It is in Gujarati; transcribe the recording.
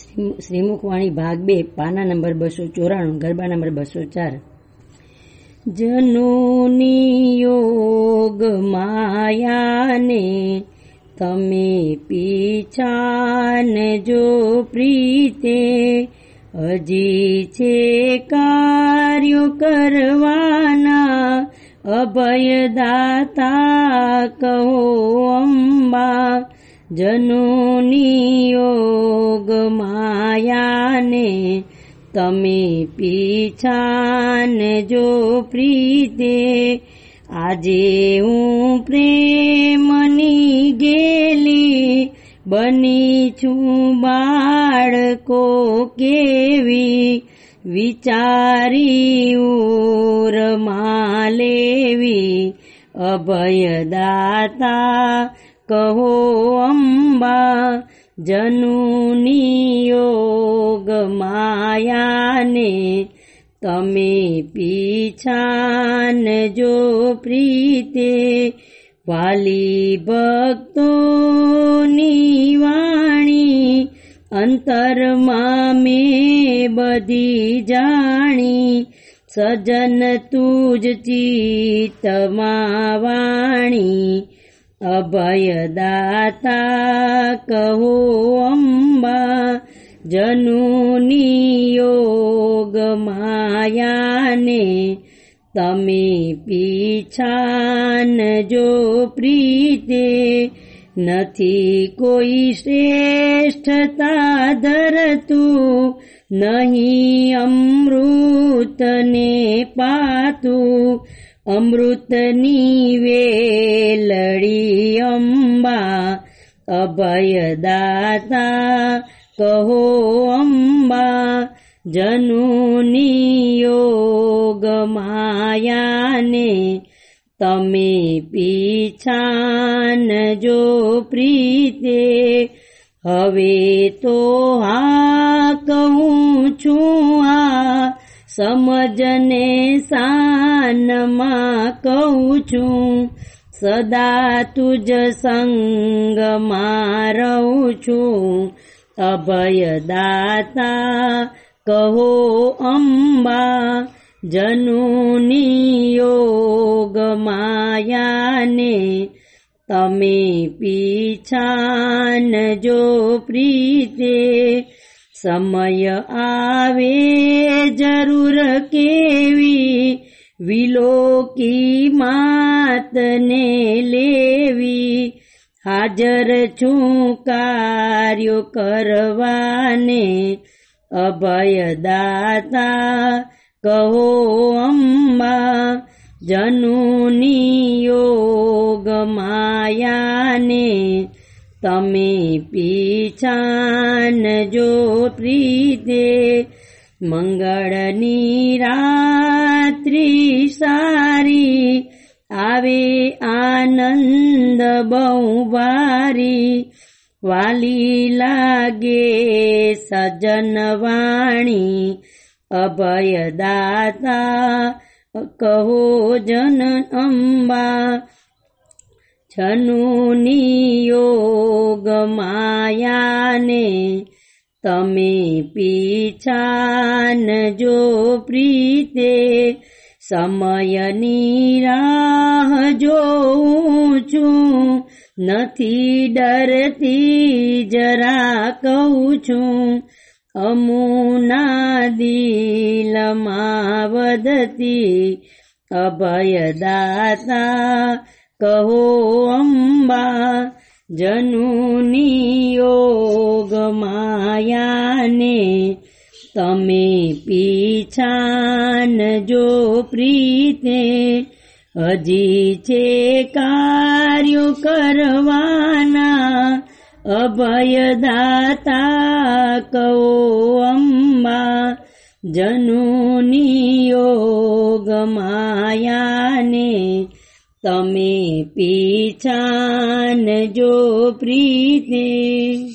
શ્રીમુખવાણી ભાગ 2 પાના નંબર 294 ગરબા નંબર 204। જનોની યોગ માયાને તમે પીછાન જો પ્રીતે, હજી છે કાર્યો કરવાના અભયદાતા કહો અંબા। જનોની યોગ માયાને તમે પીછાન જો પ્રીતે, આજે હું પ્રેમની ગેલી બની છું બાળકો કેવી, વિચારી ઉરમાં લેવી અભયદાતા કહો અંબા। જનોની યોગ માયાને તમે પીછાન જો પ્રીતે, વાલી ભક્તોની વાણી અંતરમાં મેં બધી જાણી, સજન તુજ ચિત્તમાં વાણી અભયદાતા કહો અંબા। જનોની યોગ માયાને તમે પીછાન જો પ્રીતે, નથી કોઈ શ્રેષ્ઠતા ધરતું, નહીં અમૃતને પાતું, અમૃતની વેલડી અંબા અભયદાતા કહો અંબા। જનોની યોગ માયાને તમે પીછાન જો પ્રીતે, હવે તો હા કહું છું આ સમજને સાનમાં કહું છું, સદા તુજ સંગમાં રહું છું અભયદાતા કહો અંબા। જનોની યોગ માયાને તમે પીછાન જો પ્રીતે, સમય આવે જરૂર કેવી વિલોકી માતને લેવી, હાજર છું કાર્યો કરવાને અભયદાતા કહો અંબા। જનોની યોગ માયાને તમે પીછાન જો પ્રીતે, મંગળની રાત્રિ સારી આવે આનંદ બહુ ભારી, વાલી લાગે સજન વાણી અભયદાતા કહો જન અંબા। જનોની યોગ માયાને તમે પીછાન જો પ્રીતે, સમયની રાહ જોઉં છું, નથી ડરતી જરા કહું છું, અમુના દિલમાં વધતી અભયદાતા કહો અંબા। જનોની યોગ માયાને તમે પીછાન જો પ્રીતે, હજી છે કાર્યો કરવાના અભયદાતા કહો અંબા। જનોની યોગ માયાને તમે પીછાન જો પ્રીતે।